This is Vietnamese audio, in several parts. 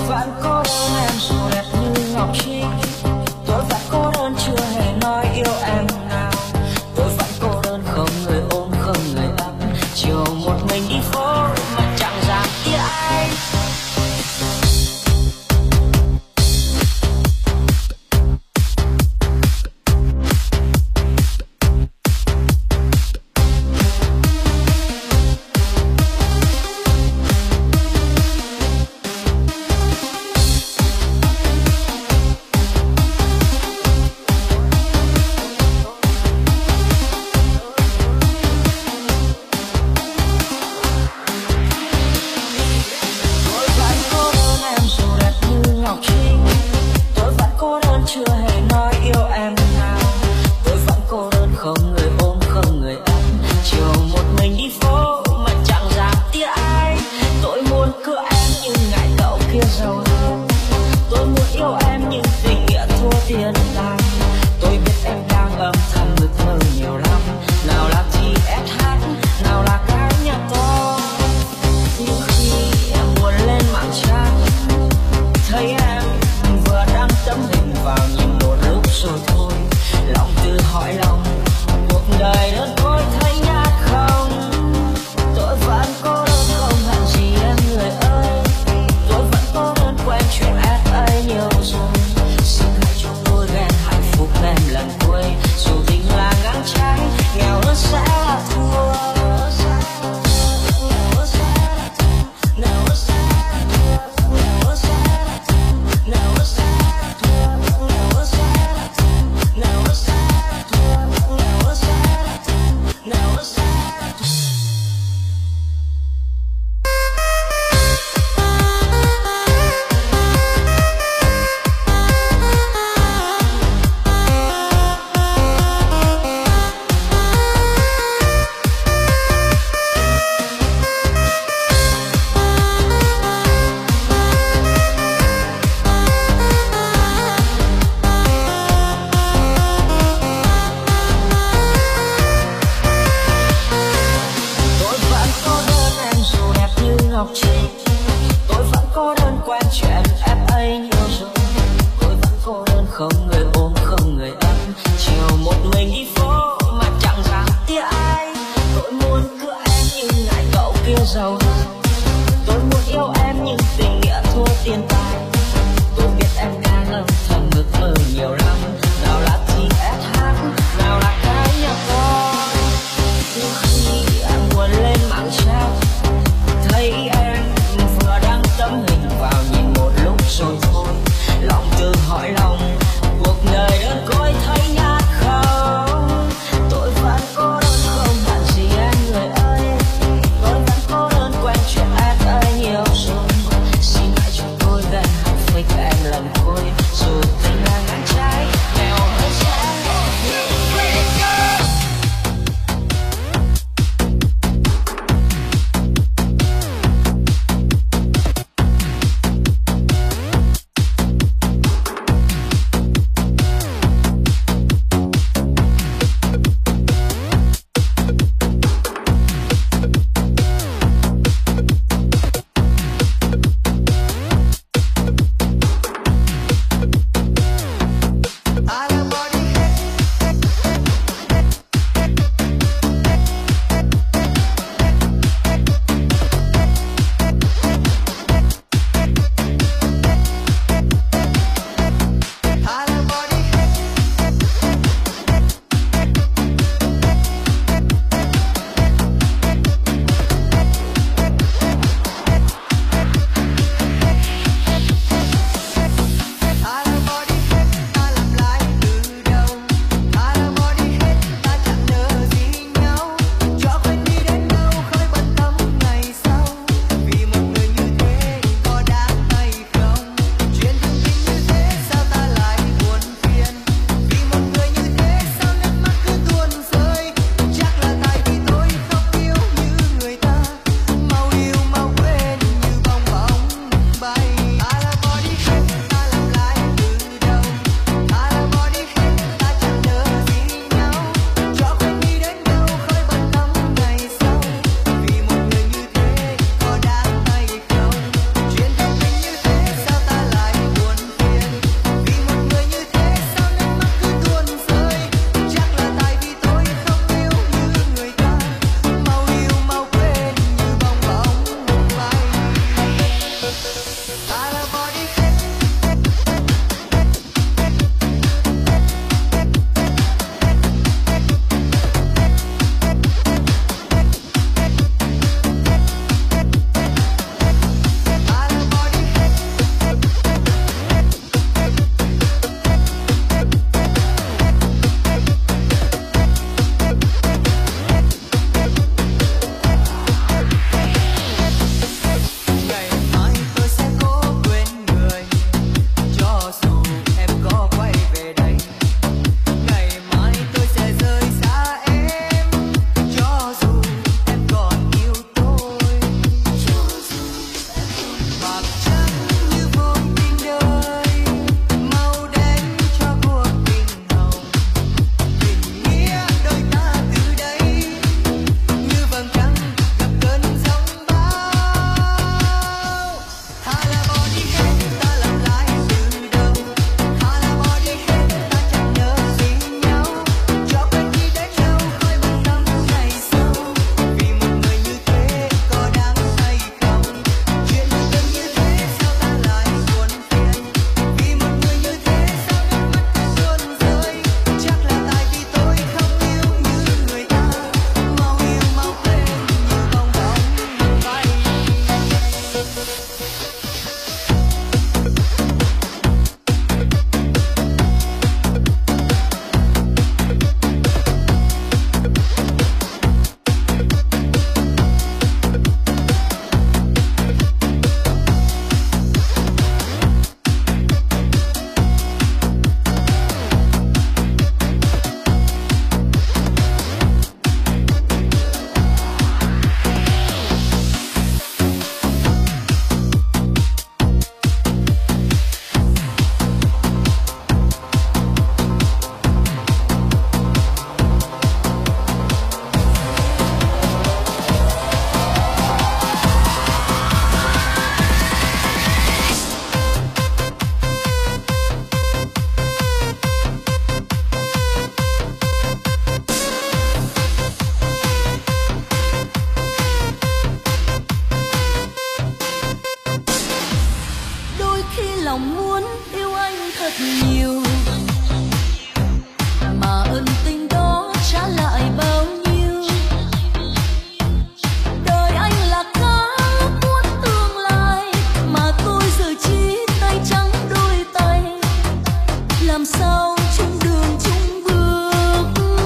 vẫn cô đơn em dù đẹp như ngọc trinh. Tôi vẫn cô đơn chưa hề nói yêu em nào. Tôi vẫn cô đơn không người ôm không người ấm. Chiều một mình đi phố mà chẳng dám tiếc ai. Chưa hề nói yêu em nào. Tôi vẫn cô đơn không người ôm không người ấm. Chiều một mình đi phố mà chẳng dám tiếc ai. Tôi muốn cưới em nhưng ngại cậu kia giàu hơn. Tôi muốn yêu em nhưng tình nghĩa thua tiền tài. Tôi biết em đang âm thầm ước mơ nhiều lắm. Nào là TSH, nào là cái nhà to. Nhưng khi em muốn lên mạng trắng, thấy em vừa đăng tấm hình vào nhìn thật nhiều, mà ân tình đó trả lại bao nhiêu. Đời anh là cá cuốn tương lai, mà tôi giờ chỉ tay trắng đôi tay. Làm sao chung đường chung bước,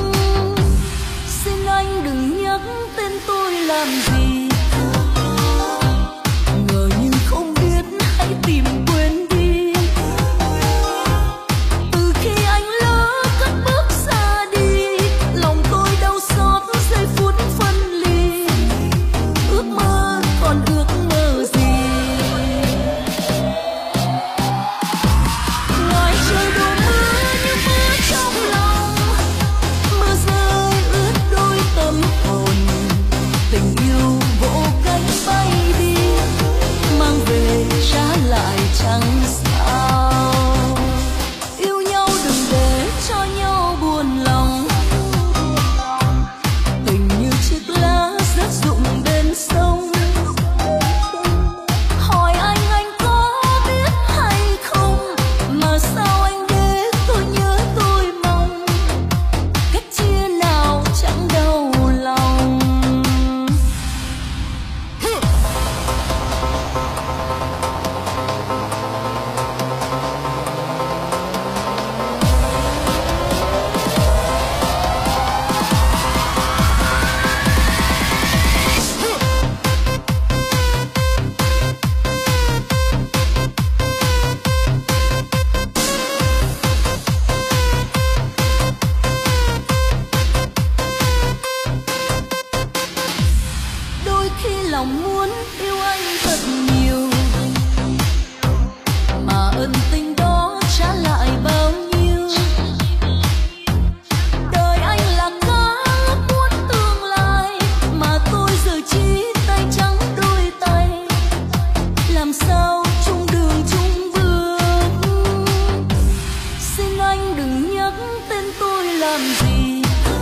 xin anh đừng nhắc tên tôi làm gì. Ngờ như không biết hãy tìm quên đi. Từ khi anh lỡ cất bước xa đi, lòng tôi đau xót giây phút phân ly. Ước mơ còn ước mơ gì, ngoài trời đổ mưa như mưa trong lòng. Mưa rơi ướt đôi tâm hồn, tình yêu vỗ cánh bay đi, mang về trả lại chẳng sao. Yêu nhau đừng để cho nhau buồn lòng, tình như chiếc lá rớt rụng bên sông. Hỏi anh có biết hay không, mà sao anh để tôi nhớ tôi mong. Cách chia nào chẳng đau lòng. Đôi khi lòng muốn yêu anh thật nhiều, mà ân tình đó trả lại bao nhiêu. Đời anh là cá cuốn tương lai, mà tôi giờ chỉ tay trắng đôi tay. Làm sao chung đường chung bước, xin anh đừng nhắc tên tôi làm gì.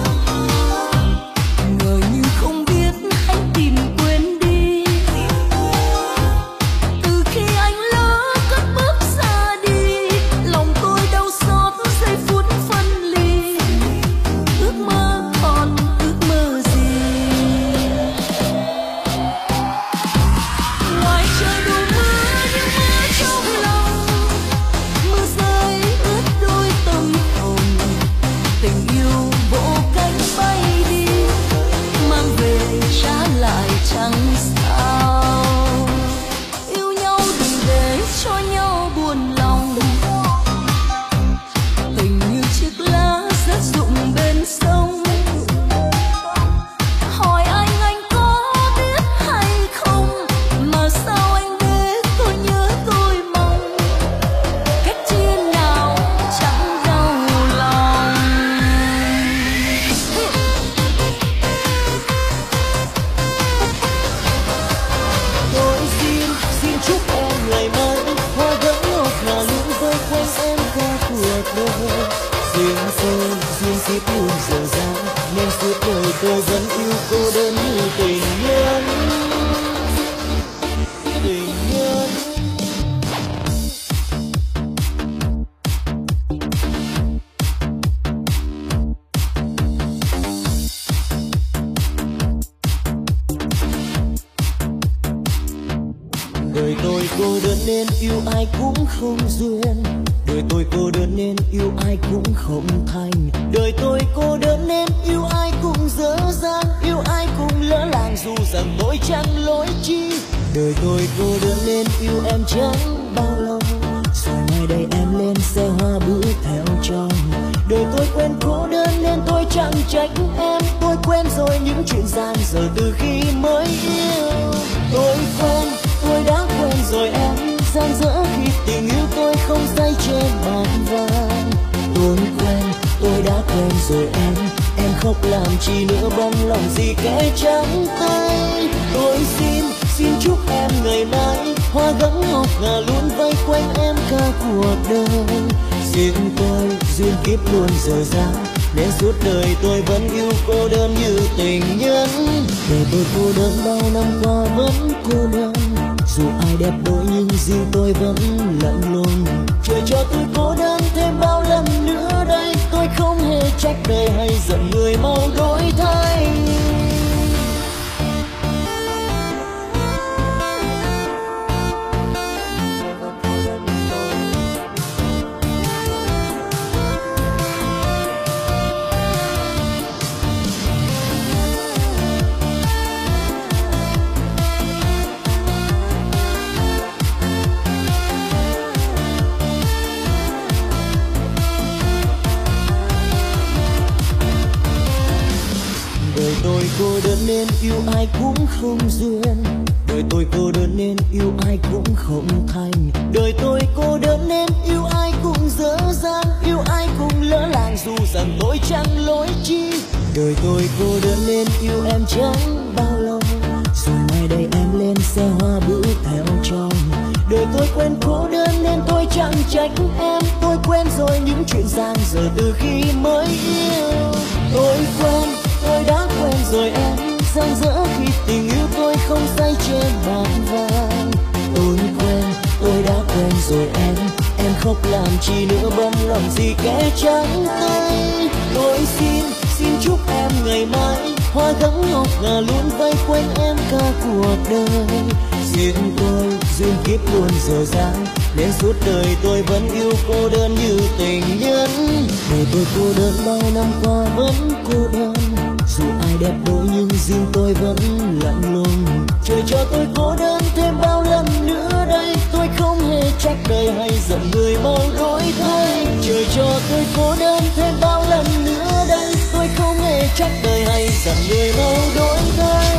Ngờ như không biết hãy tìm quên đi. Từ khi anh lỡ cất bước xa đi, lòng tôi đau xót giây phút phân ly. Ước mơ còn ước mơ gì, ngoài trời đổ mưa như mưa trong lòng. Mưa rơi ướt đôi tâm hồn, tình yêu vỗ cánh bay đi, mang về trả lại chẳng sao. Yêu nhau đừng để cho nhau buồn lòng, tình như chiếc lá rớt rụng bên sông. Hỏi anh có biết hay không, mà sao anh để tôi nhớ tôi mong. Cách chia nào chẳng đau lòng. Tôi xin chúc em ngày mai hoa vẫn ngọt ngào luôn vây quanh em cả cuộc đời. Duyên phơi duyên kiếp luôn dở dang, nên suốt đời tôi vẫn yêu cô đơn như tình nhân. Tình nhân. Đời tôi cô đơn nên yêu ai cũng không duyên. Đời tôi cô đơn nên yêu ai cũng không thành. Đời tôi cô đơn nên yêu ai cũng dở dang, yêu ai cũng lỡ làng dù rằng tôi chẳng lỗi chi. Đời tôi cô đơn nên yêu em chẳng bao lâu, rồi ngày đây em lên xe hoa bước theo chồng. Đời tôi quen cô đơn nên tôi chẳng trách em. Tôi quen rồi những chuyện gian dở từ khi mới yêu. Tôi quen, tôi đã quen rồi em, gian dở khi tình yêu tôi không say trên bàn vàng. Tôi quen, tôi đã quen rồi em khóc làm chi nữa, bóng lòng gì kẻ trắng tay. Tôi xin chúc em ngày mai hoa gấm ngọc ngà luôn vây quanh em cả cuộc đời. Riêng tôi duyên kiếp luôn dở dang, nên suốt đời tôi vẫn yêu cô đơn như tình nhân. Đời tôi cô đơn bao năm qua vẫn cô đơn, dù ai đẹp đôi nhưng riêng tôi vẫn lạnh lùng. Trời cho tôi cô đơn cô đơn nên yêu ai cũng không duyên, đời tôi cô đơn nên yêu ai cũng không thành. Đời tôi cô đơn nên yêu ai cũng dở dang, yêu ai cũng lỡ làng dù rằng tôi chẳng lỗi chi. Đời tôi cô đơn nên yêu em chẳng bao lâu, rồi mai đây em lên xe hoa bước theo chồng. Đời tôi quen cô đơn nên tôi chẳng trách em, tôi quen rồi những chuyện giang dở từ khi mới yêu. Tôi quen, tôi đã quen rồi em, giang dở khi tình yêu tôi không say trên bạc vàng. Tôi quen, tôi đã quen rồi em khóc làm chi nữa bấm lòng gì kẻ trắng tay. Tôi xin chúc em ngày mai hoa gấm ngọc ngà luôn vây quanh em cả cuộc đời. Duyên kiếp luôn dở dang nên suốt đời tôi vẫn yêu cô đơn như tình nhân. Đời tôi cô đơn bao năm qua vẫn cô đơn, dù ai đẹp đôi nhưng riêng tôi vẫn lạnh lùng. Trời cho tôi cô đơn thêm bao lần nữa đây, tôi không hề trách đời hay giận người mau đổi thay. Trời cho tôi cô đơn thêm bao lần nữa đây, tôi không hề trách đời hay giận người mau đổi thay.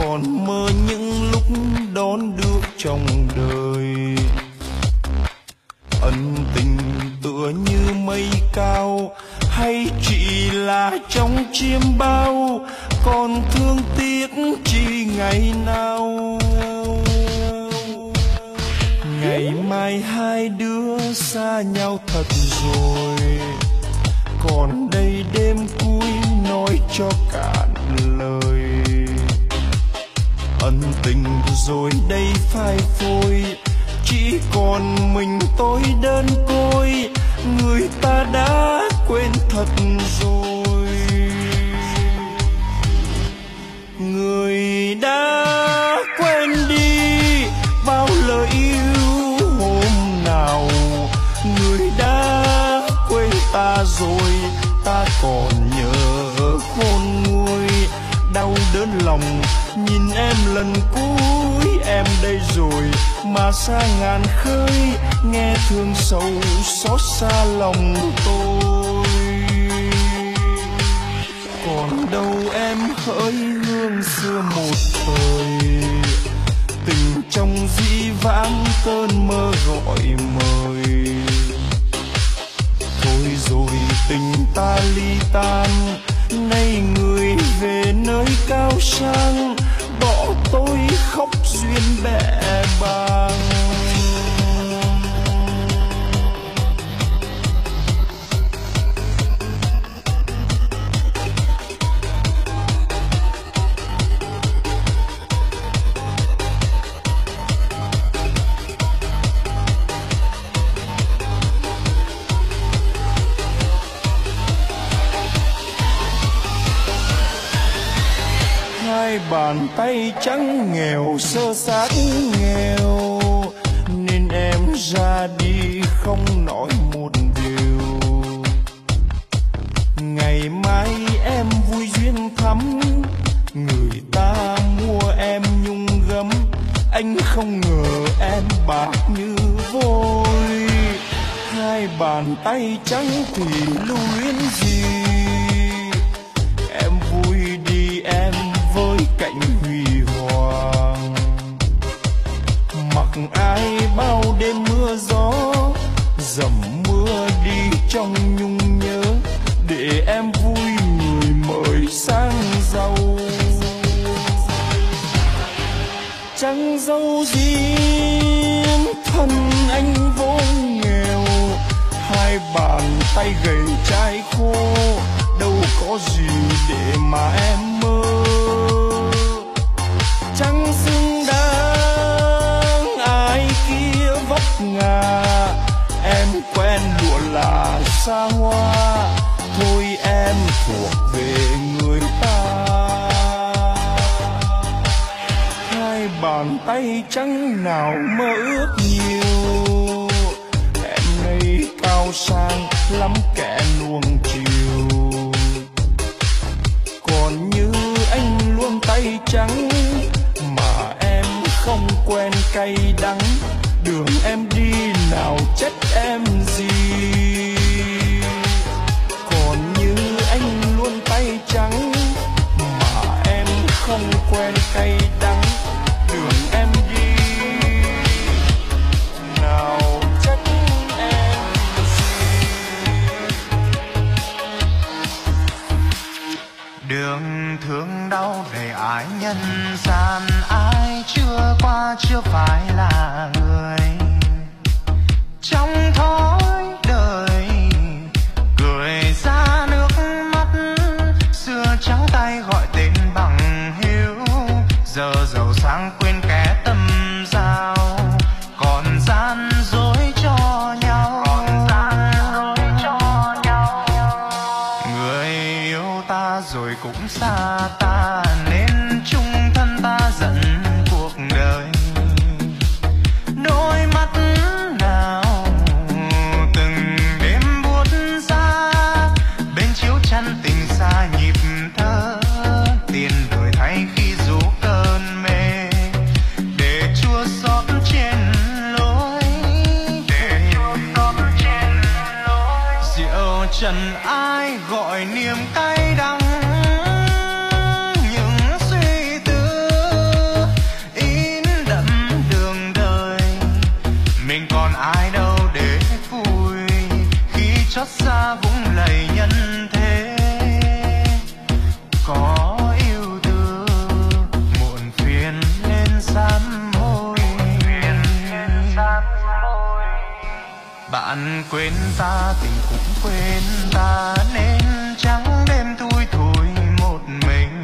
còn mơ những lúc đón đưa trong đời. Ân tình tựa như mây cao, hay chỉ là trong chiêm bao, còn thương tiếc chỉ ngày nào. Ngày mai hai đứa xa nhau thật rồi, còn đây đêm cuối nói cho cạn lời. Ân tình rồi đây phai phôi, chỉ còn mình tôi đơn côi, người ta đã quên thật rồi. Người đã quên đi bao lời yêu hôm nào, người đã quên ta rồi, ta còn nhớ khôn nguôi. Đau đớn lòng nhìn em lần cuối, em đây rồi mà xa ngàn khơi, nghe thương sâu xót xa lòng tôi. Còn đâu em hỡi hương xưa một thời, tình trong dĩ vãng cơn mơ gọi mời. Thôi rồi tình ta ly tan, nay người về nơi cao sang, bỏ tôi khóc duyên bẽ bàng. Hai bàn tay trắng nghèo sơ xác nghèo, nên em ra đi không nói một điều. Ngày mai em vui duyên thắm, người ta mua em nhung gấm, anh không ngờ em bạc như vôi. Hai bàn tay trắng thì lưu luyến gì, em vui đi em với cảnh huy hoàng. Mặc ai bao đêm mưa gió, dầm mưa đi trong nhung nhớ, để em vui người mời sang giàu. Chẳng giàu gì thân anh vốn nghèo, hai bàn tay gầy chai khô, đâu có gì để mà em mơ. Chẳng xứng đáng ai kia vấp ngã, em quen lụa là xa hoa, thôi em thuộc về người ta. Hai bàn tay trắng nào mơ ước nhiều, em nay cao sang lắm kẻ nuông chiều. Còn như anh luôn tay trắng, mà em không quen cay đắng, đường em đi nào trách em gì. Còn như anh luôn tay trắng, mà em không quen cay đắng, đường em đi nào trách em gì. Đường thương đau đầy ái nhân gian, ai chưa qua chưa phải là người. Trong thói đời cười ra nước mắt, xưa trắng tay gọi tên bằng hiếu, giờ giàu sang quên kẻ tâm giao, còn gian dối cho nhau. Người yêu ta rồi cũng xa ta, nên chung thân ta giận cuộc đời. Đôi Bạn quên ta, tình cũng quên ta, nên trắng đêm thui thủi một mình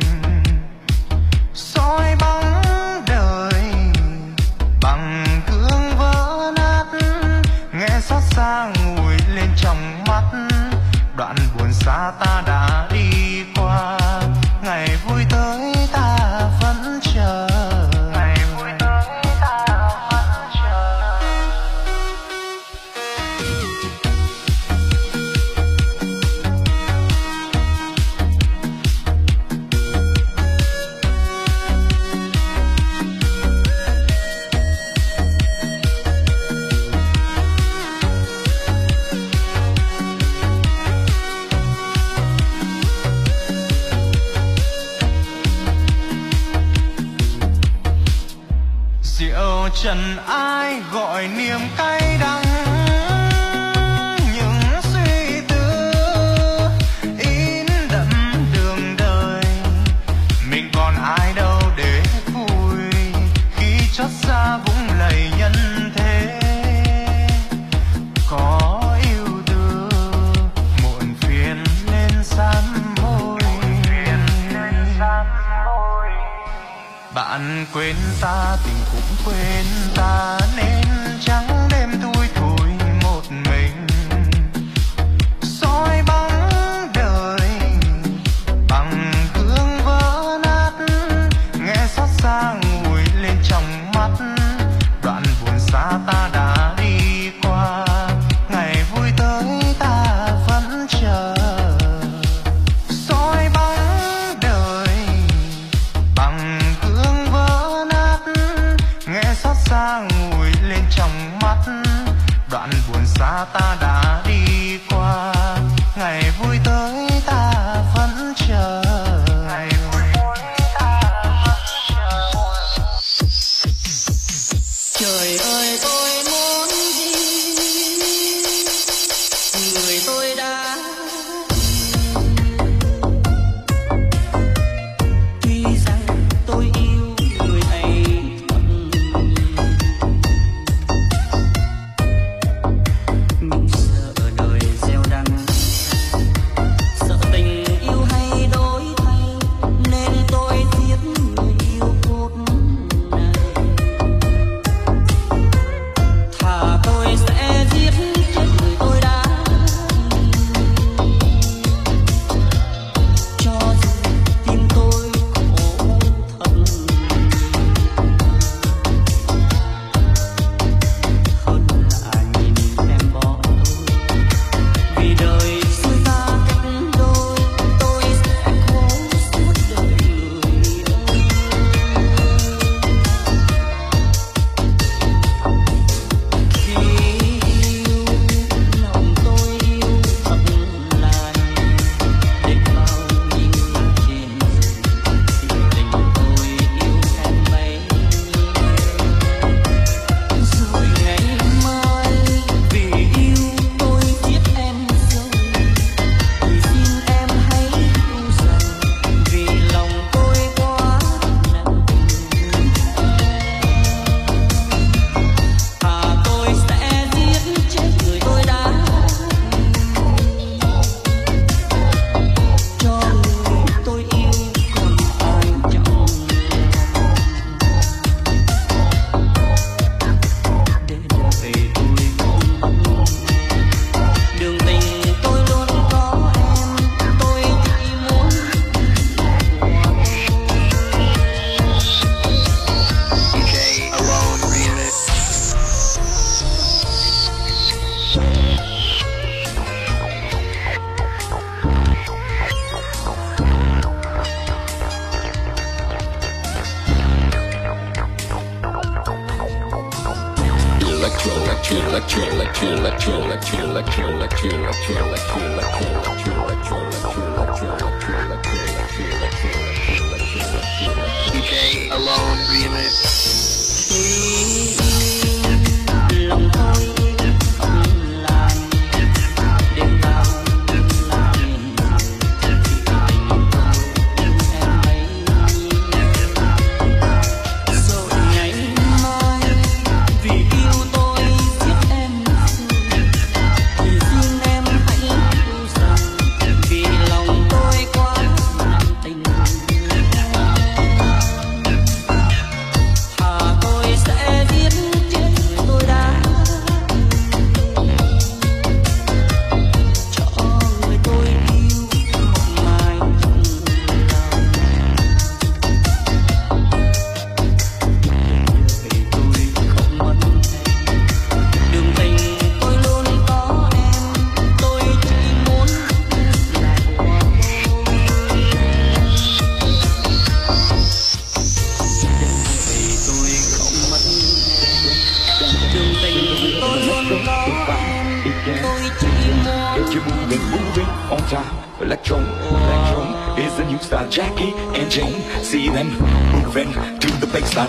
soi bóng đời bằng gương vỡ nát, nghe xót xa ngùi lên trong mắt. Đoạn buồn xa ta đã đi qua, ngày vui tới ta vẫn chờ. Ngày vui tới ta vẫn chờ. Rượu trần ai gọi niềm cay đắng, những suy tư in đậm đường đời. Mình còn ai đâu để vui khi chót xa vũng lầy nhân thế. Có yêu thương muộn phiền lên sám hối. Bạn quên ta, tình cũng quên ta, nên trắng đêm thui thủi một mình soi bóng đời bằng gương vỡ nát, nghe xót xa ngùi lên trong mắt. Đoạn buồn xa ta đã đi qua, ngày vui tới ta vẫn chờ. Soi bóng đời bằng gương vỡ nát, nghe xót xa ngùi lên trong mắt. Đoạn buồn xa ta đã đi qua, ngày vui tới ta vẫn chờ. Ngày vui tới ta vẫn chờ. Trời ơi tôi muốn gì, người tôi đã tuy rằng tôi yêu người ấy thật, nhưng sợ đời gieo đắng, sợ tình yêu hay đổi thay, nên tôi giết người yêu phút này. Thà tôi sẽ giết chết người tôi đã, cho dù tim tôi khổ thật. Hơn là nhìn em bỏ tôi, vì đời xui ta cách đôi, tôi sẽ khổ suốt đời người yêu. Khi yêu lòng tôi yêu thật là để bao nhiêu trên thì tình tôi yêu em bấy nhiêu. Rồi ngày mai vì yêu tôi giết em rồi, thì xin em hãy hiểu rằng vì lòng tôi quá nặng tình. Thà tôi sẽ giết chết người tôi đã, cho người tôi yêu còn ai trong lòng. Để đời tôi không đường tình tôi luôn có em, tôi chỉ muốn lòng tôi không làm đêm bao làm thì tình tôi yêu em bấy nhiêu. Rồi ngày mai vì yêu tôi giết em rồi, you moving on time. Electron is the new style. Jackie and Jane, see them moving to the baseline.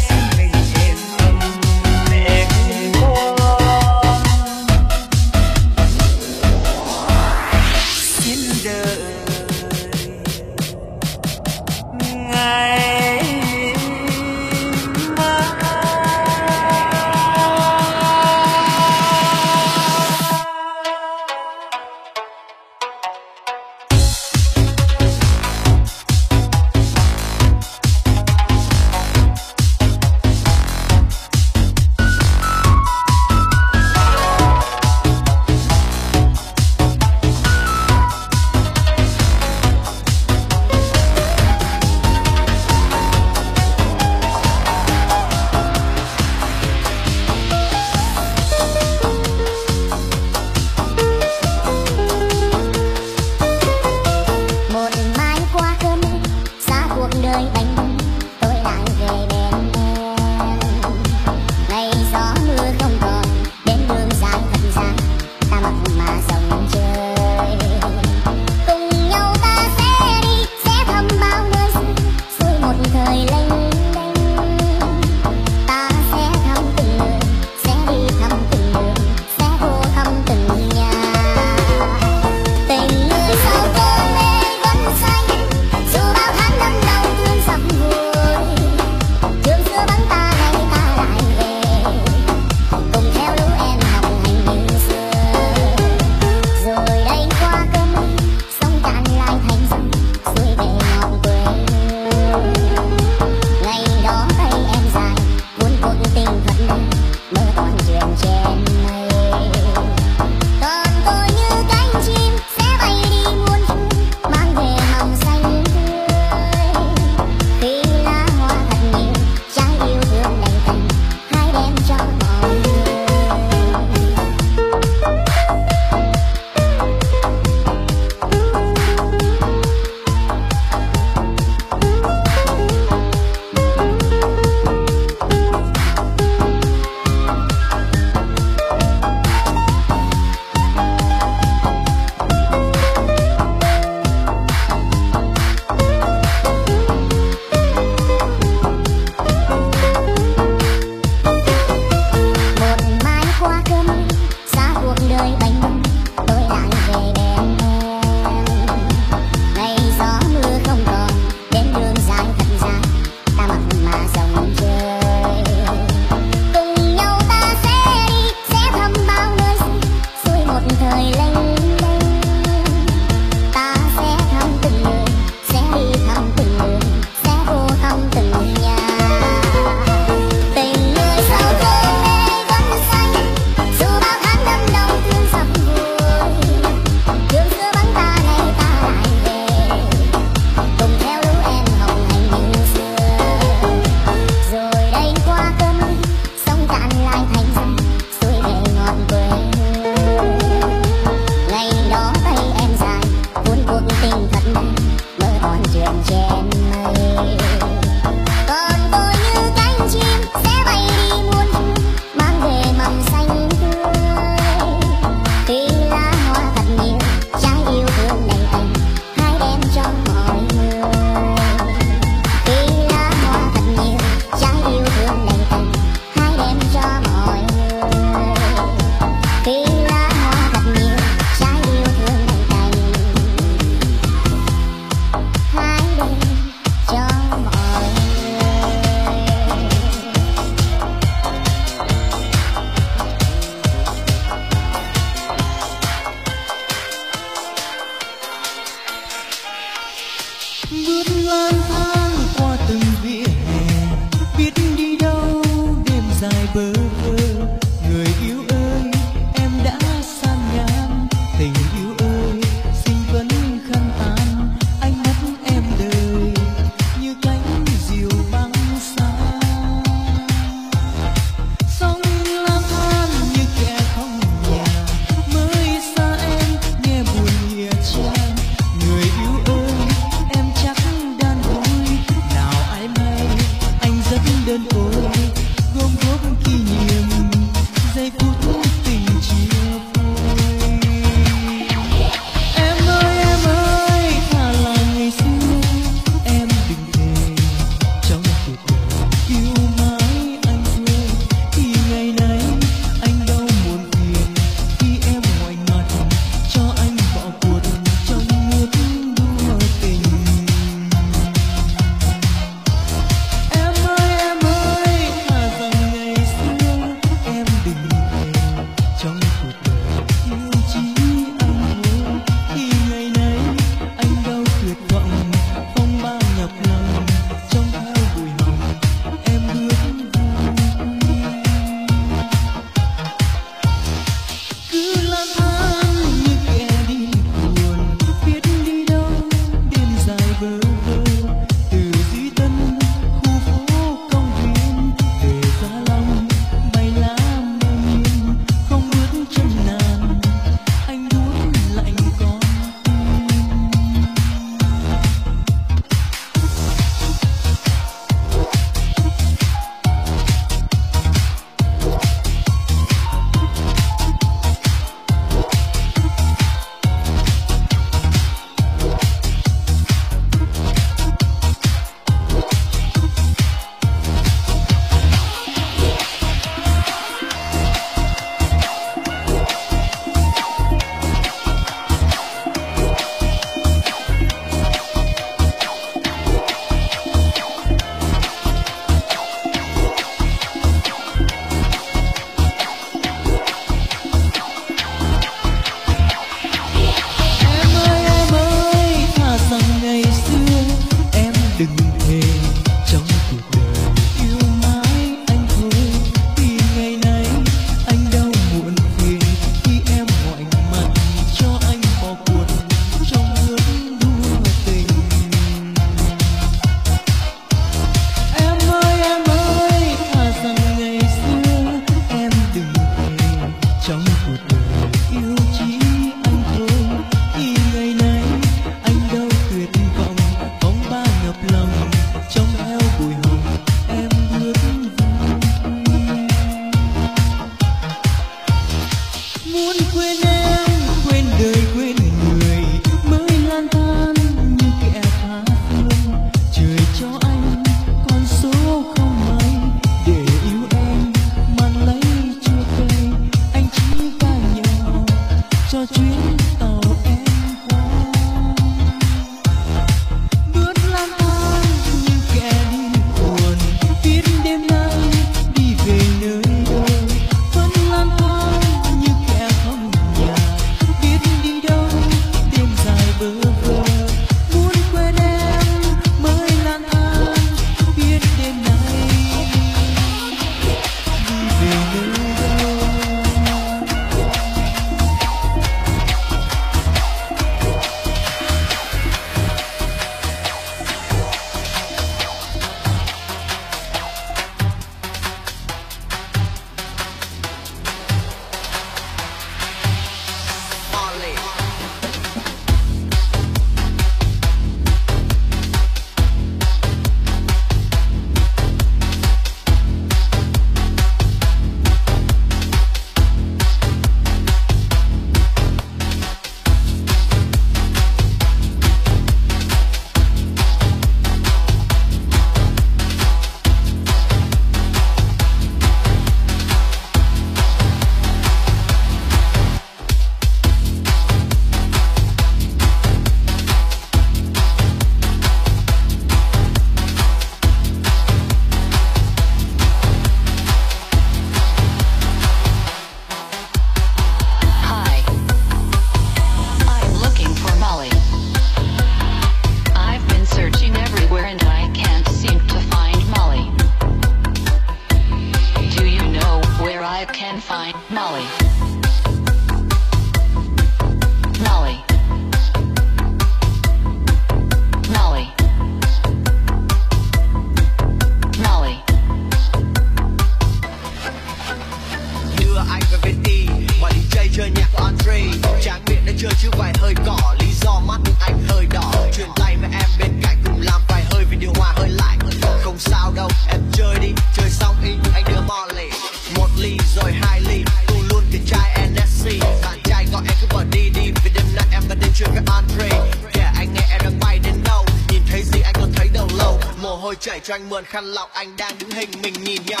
chảy cho anh mượn khăn lọng, anh đang đứng hình mình nhìn nhau.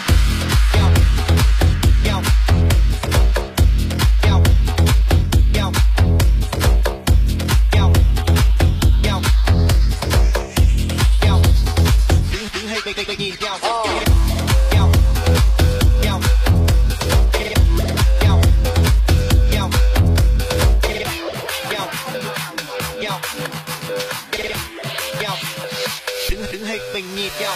Đứng hình nhìn nhau. Đứng hình mình nhìn nhau.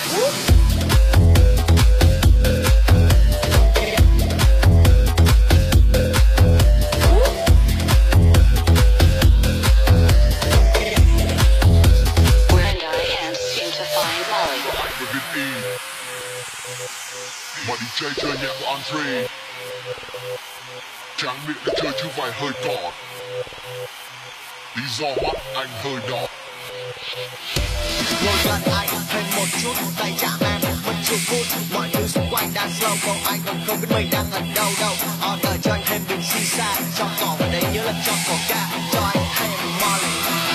Mà DJ chơi nhạc của Andre tráng miệng để chơi chứ vài hơi cọt. Lý do mắt anh hơi đỏ. Ngồi gần anh thêm một chút, tay chạm em mất chục phút. Mọi thứ xung quanh đang slow mo, anh còn không biết mình đang ở đâu đâu. Order cho anh thêm bình xì xa, cho cỏ vào đấy nhớ là cho cỏ ca. Cho anh thêm Molly.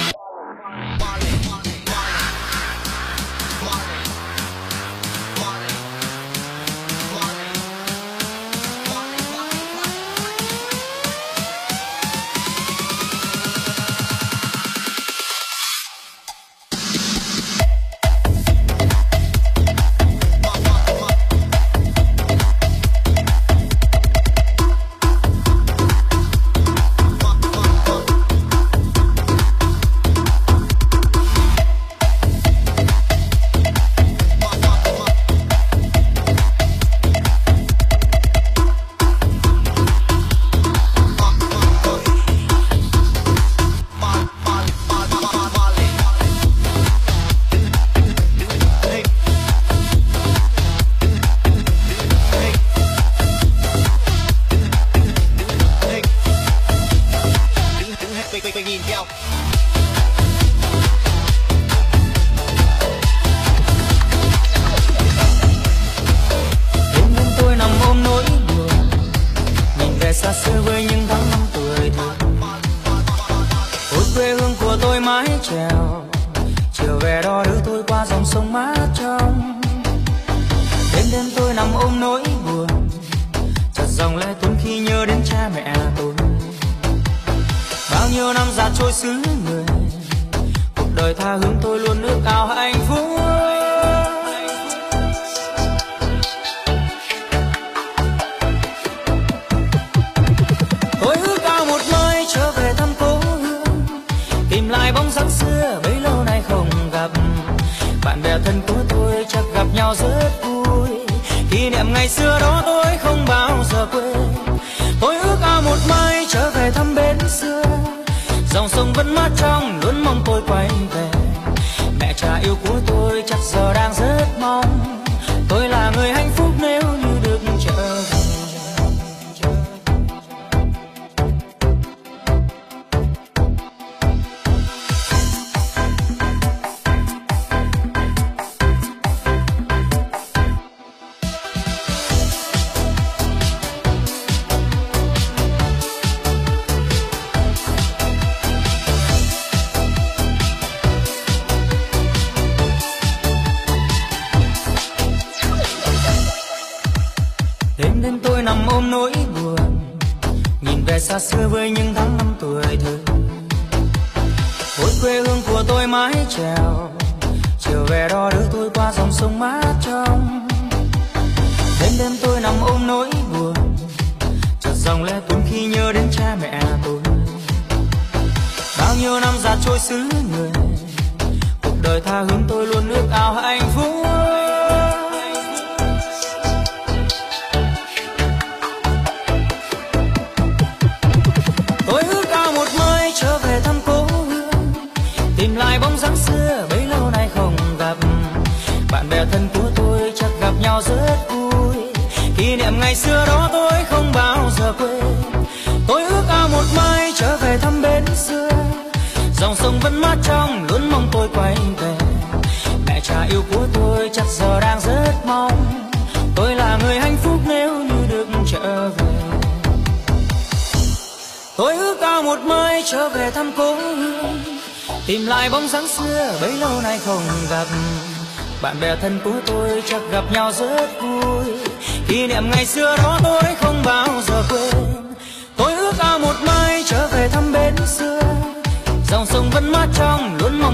Nhìn nhau. Đêm đêm tôi nằm ôm nỗi buồn, nhìn về xa xưa với những tháng năm tuổi thơ. Ôi quê hương của tôi mái chèo, chiều về đó đưa tôi qua dòng sông mát trong. Đêm đêm tôi nằm ôm nỗi buồn, chợt dòng lệ tuôn khi nhớ đến cha mẹ tôi. Bao nhiêu năm già trôi xứ người, cuộc đời tha hương tôi luôn ước ao hạnh phúc. Tôi ước ao một mai trở về thăm cố hương, tìm lại bóng dáng xưa bấy lâu nay không gặp. Bạn bè thân của tôi chắc gặp nhau rất vui, kỷ niệm ngày xưa đó tôi không bao giờ quên. Tôi ước ao một mai trở về thăm bến xưa, dòng sông vẫn mát trong luôn mong tôi quay về. Mẹ cha yêu của tôi chắc giờ đang rất mong tôi là người hạnh phúc nếu như được trở về. Đêm đêm tôi nằm ôm nỗi buồn, nhìn về xa xưa với những tháng năm tuổi thơ. Ôi quê hương của tôi mái chèo, chiều về đó đưa tôi qua dòng sông mát trong. Đêm đêm tôi nằm ôm nỗi buồn, chợt dòng lệ tuôn khi nhớ đến cha mẹ tôi. Bao nhiêu năm già trôi xứ người, cuộc đời tha hương tôi luôn ước ao hạnh phúc. Tôi ước ao một mai trở về thăm cố hương, tìm lại bóng dáng xưa bấy lâu nay không gặp. Bạn bè thân của tôi chắc gặp nhau rất vui, kỷ niệm ngày xưa đó tôi không bao giờ quên. Tôi ước ao một mai trở về thăm bến xưa, dòng sông vẫn mát trong luôn mong tôi quay về. Mẹ cha yêu của tôi chắc giờ đang rất mong tôi là người hạnh phúc nếu như được trở về. Tôi ước ao một mai trở về thăm cố hương, tìm lại bóng dáng xưa bấy lâu nay không gặp. Bạn bè thân của tôi chắc gặp nhau rất vui, kỷ niệm ngày xưa đó tôi không bao giờ quên. Tôi ước ao một mai trở về thăm bên xưa, dòng sông vẫn mát trong, luôn mong